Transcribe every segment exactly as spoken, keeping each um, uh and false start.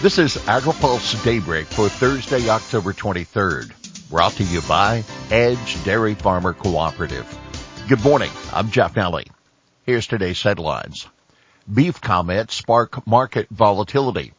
This is AgriPulse Daybreak for Thursday, October twenty-third. Brought to you by Edge Dairy Farmer Cooperative. Good morning. I'm Jeff Nally. Here's today's headlines. Beef comments spark market volatility.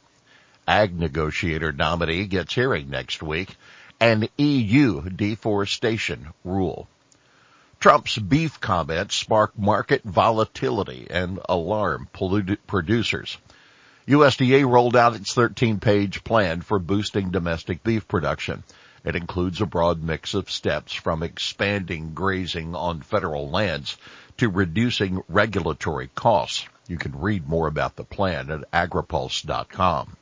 Ag negotiator nominee gets hearing next week. And E U deforestation rule. Trump's beef comments spark market volatility and alarm producers. U S D A rolled out its thirteen-page plan for boosting domestic beef production. It includes a broad mix of steps from expanding grazing on federal lands to reducing regulatory costs. You can read more about the plan at agripulse dot com.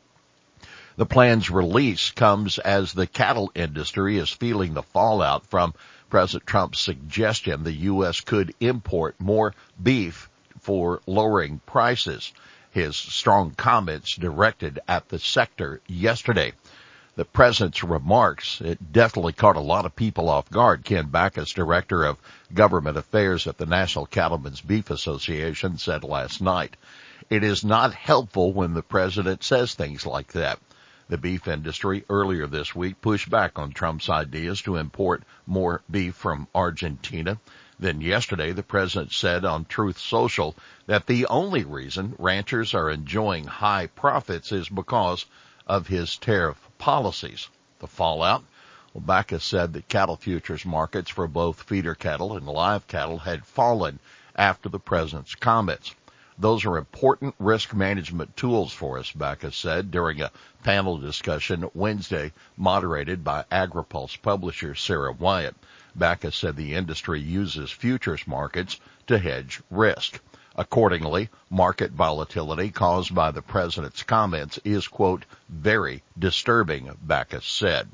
The plan's release comes as the cattle industry is feeling the fallout from President Trump's suggestion the U S could import more beef for lowering prices. His strong comments directed at the sector yesterday. The president's remarks, it definitely caught a lot of people off guard. Ken Backus, director of government affairs at the National Cattlemen's Beef Association, said last night, "It is not helpful when the president says things like that." The beef industry earlier this week pushed back on Trump's ideas to import more beef from Argentina. Then yesterday, the president said on Truth Social that the only reason ranchers are enjoying high profits is because of his tariff policies. The fallout? Well, Backus said that cattle futures markets for both feeder cattle and live cattle had fallen after the president's comments. Those are important risk management tools for us, Backus said during a panel discussion Wednesday moderated by AgriPulse publisher Sarah Wyatt. Backus said the industry uses futures markets to hedge risk. Accordingly, market volatility caused by the president's comments is, quote, very disturbing, Backus said.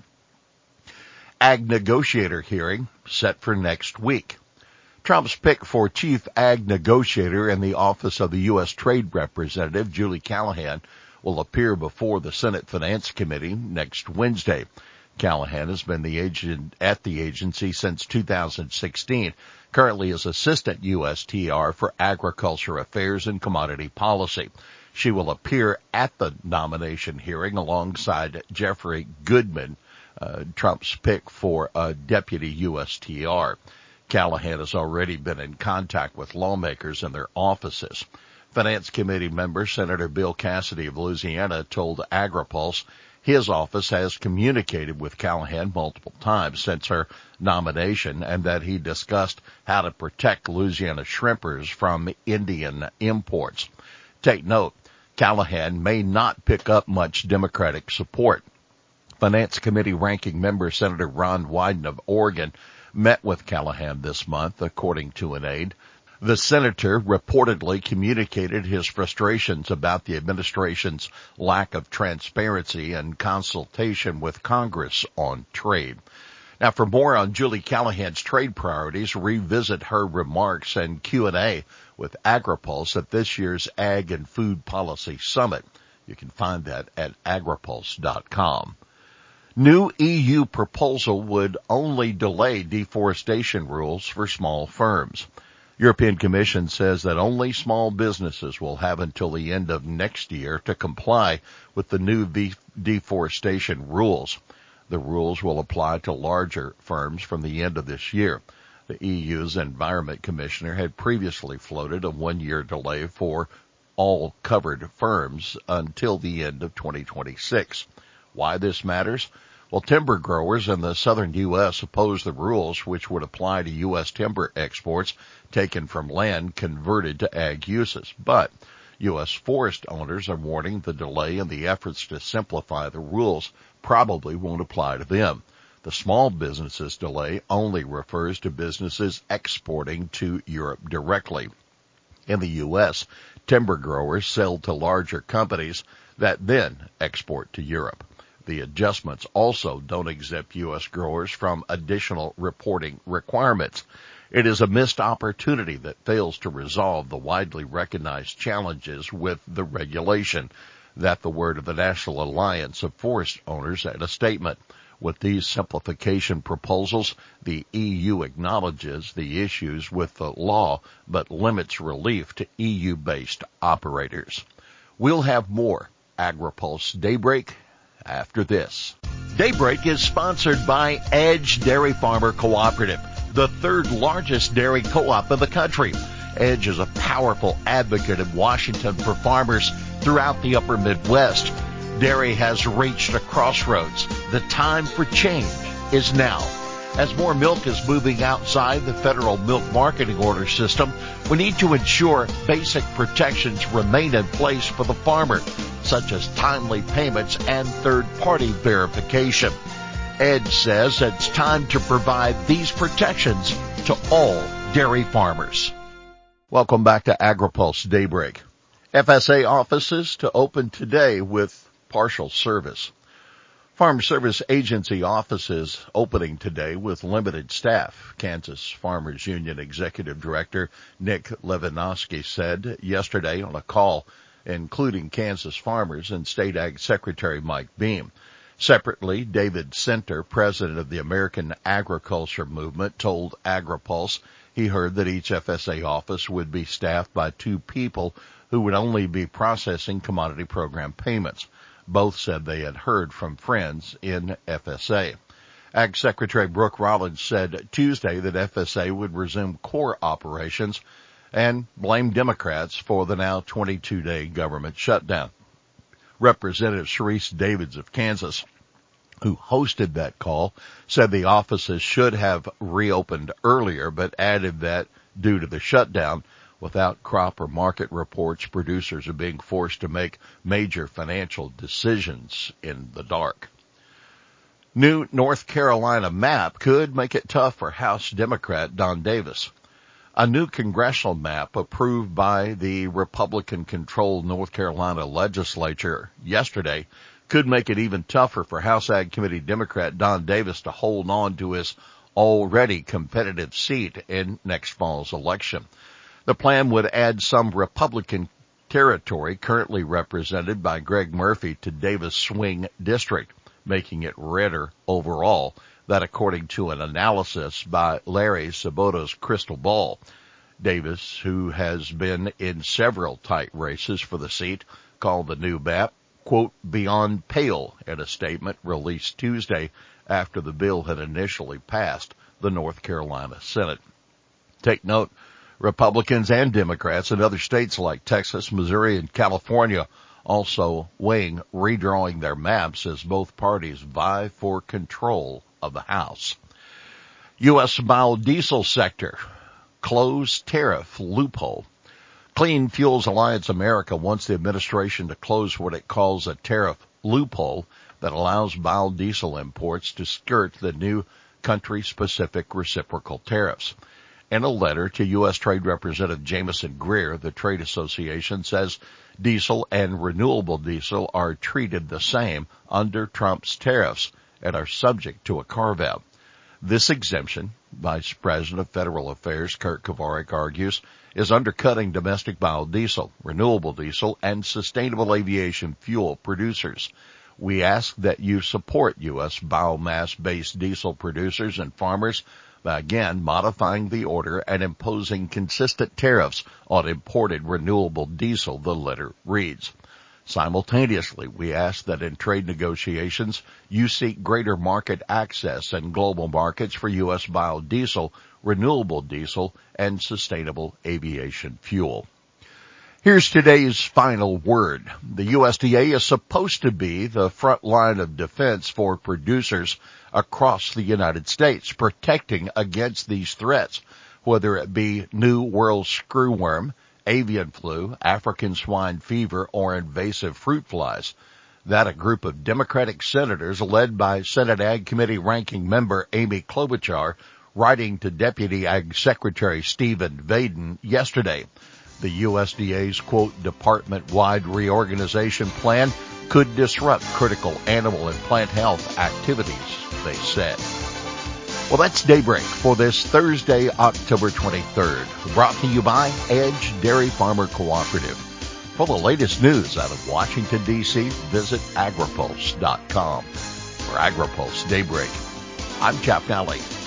Ag negotiator hearing set for next week. Trump's pick for chief ag negotiator in the office of the U S Trade Representative, Julie Callahan, will appear before the Senate Finance Committee next Wednesday. Callahan has been the agent at the agency since two thousand sixteen, currently as assistant U S T R for Agriculture Affairs and Commodity Policy. She will appear at the nomination hearing alongside Jeffrey Goodman, uh, Trump's pick for a deputy U S T R. Callahan has already been in contact with lawmakers in their offices. Finance Committee member Senator Bill Cassidy of Louisiana told AgriPulse his office has communicated with Callahan multiple times since her nomination and that he discussed how to protect Louisiana shrimpers from Indian imports. Take note, Callahan may not pick up much Democratic support. Finance Committee ranking member Senator Ron Wyden of Oregon met with Callahan this month, according to an aide. The senator reportedly communicated his frustrations about the administration's lack of transparency and consultation with Congress on trade. Now, for more on Julie Callahan's trade priorities, revisit her remarks and Q and A with AgriPulse at this year's Ag and Food Policy Summit. You can find that at agripulse dot com. New E U proposal would only delay deforestation rules for small firms. European Commission says that only small businesses will have until the end of next year to comply with the new deforestation rules. The rules will apply to larger firms from the end of this year. The E U's Environment Commissioner had previously floated a one-year delay for all covered firms until the end of twenty twenty-six. Why this matters? Well, timber growers in the southern U S oppose the rules which would apply to U S timber exports taken from land converted to ag uses. But U S forest owners are warning the delay in the efforts to simplify the rules probably won't apply to them. The small businesses delay only refers to businesses exporting to Europe directly. In the U S, timber growers sell to larger companies that then export to Europe. The adjustments also don't exempt U S growers from additional reporting requirements. It is a missed opportunity that fails to resolve the widely recognized challenges with the regulation. That the word of the National Alliance of Forest Owners at a statement. With these simplification proposals, the E U acknowledges the issues with the law, but limits relief to E U-based operators. We'll have more AgriPulse Daybreak after this. Daybreak is sponsored by Edge Dairy Farmer Cooperative, the third largest dairy co-op in the country. Edge is a powerful advocate in Washington for farmers throughout the upper Midwest. Dairy has reached a crossroads. The time for change is now. As more milk is moving outside the federal milk marketing order system, we need to ensure basic protections remain in place for the farmer, such as timely payments and third-party verification. Edge says it's time to provide these protections to all dairy farmers. Welcome back to AgriPulse Daybreak. F S A offices to open today with partial service. Farm Service Agency offices opening today with limited staff. Kansas Farmers Union Executive Director Nick Levinovsky said yesterday on a call including Kansas farmers and State Ag Secretary Mike Beam. Separately, David Center, president of the American Agriculture Movement, told AgriPulse he heard that each F S A office would be staffed by two people who would only be processing commodity program payments. Both said they had heard from friends in F S A. Ag Secretary Brooke Rollins said Tuesday that F S A would resume core operations and blamed Democrats for the now twenty-two day government shutdown. Representative Sharice Davids of Kansas, who hosted that call, said the offices should have reopened earlier, but added that due to the shutdown, without crop or market reports, producers are being forced to make major financial decisions in the dark. New North Carolina map could make it tough for House Democrat Don Davis. A new congressional map approved by the Republican-controlled North Carolina legislature yesterday could make it even tougher for House Ag Committee Democrat Don Davis to hold on to his already competitive seat in next fall's election. The plan would add some Republican territory currently represented by Greg Murphy to Davis' swing district, making it redder overall. That according to an analysis by Larry Sabota's Crystal Ball. Davis, who has been in several tight races for the seat, called the new map, quote, beyond pale in a statement released Tuesday after the bill had initially passed the North Carolina Senate. Take note, Republicans and Democrats in other states like Texas, Missouri, and California also weighing redrawing their maps as both parties vie for control of the House. U S biodiesel sector closed tariff loophole. Clean Fuels Alliance America wants the administration to close what it calls a tariff loophole that allows biodiesel imports to skirt the new country-specific reciprocal tariffs. In a letter to U S Trade Representative Jameson Greer, the trade association says diesel and renewable diesel are treated the same under Trump's tariffs and are subject to a carve-out. This exemption, Vice President of Federal Affairs Kurt Kovarik argues, is undercutting domestic biodiesel, renewable diesel, and sustainable aviation fuel producers. We ask that you support U S biomass-based diesel producers and farmers by again modifying the order and imposing consistent tariffs on imported renewable diesel, the letter reads. Simultaneously, we ask that in trade negotiations, you seek greater market access and global markets for U S biodiesel, renewable diesel, and sustainable aviation fuel. Here's today's final word. The U S D A is supposed to be the front line of defense for producers across the United States, protecting against these threats, whether it be new world screwworm, avian flu, African swine fever, or invasive fruit flies. That a group of Democratic senators led by Senate Ag Committee ranking member Amy Klobuchar, writing to Deputy Ag Secretary Stephen Vaden yesterday. The U S D A's, quote, department-wide reorganization plan could disrupt critical animal and plant health activities, they said. Well, that's Daybreak for this Thursday, October twenty-third, brought to you by Edge Dairy Farmer Cooperative. For the latest news out of Washington, D C, visit agripulse dot com. For AgriPulse Daybreak, I'm Jeff Nally.